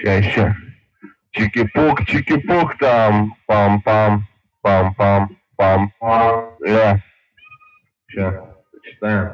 Ща. Чики-пук там. Пам-пам. Пам-пам. Пам-пам. Ща, почитаем.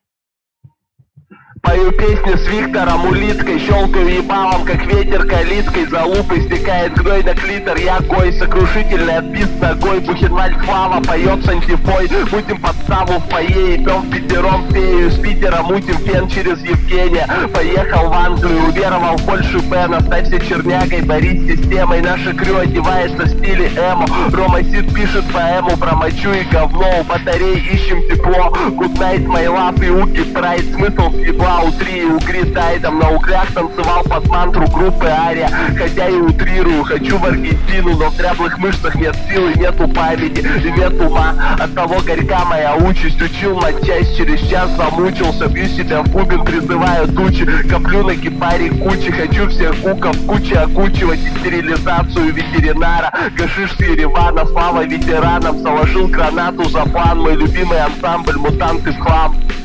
Пою песню с Виктором улиткой, щелкаю ебалом, как ветер калиткой, за лупой стекает гной на клитор, я гой, сокрушительный отбит ногой, Бухенвальд Клава поет с антифой, мутим подставу в фойе, идем пятером фею, с Питера мутим фен через Евгения, поехал в Англию, уверовал в больше Бена, ставься чернягой, борись с системой, наша крю одевается в стиле эмо, Рома Сид пишет поэму про мочу и говно, у батарей ищем тепло, good night, my love и уки прайд, смысл съебла, у 3 и у Гритайдом на углях танцевал под мантру группы Ария. Хотя и утрирую, хочу в Аргентину, но в дряблых мышцах нет силы, нету памяти и нет ума. Оттого горька моя участь, учил матчасть, через час замучился, бью себя в бубен, призываю тучи, коплю на кипаре кучи, хочу всех гуков кучи окучивать и стерилизацию ветеринара. Гашиш с Еревана, слава ветеранам, заложил гранату за план, мой любимый ансамбль мутанты в хлам.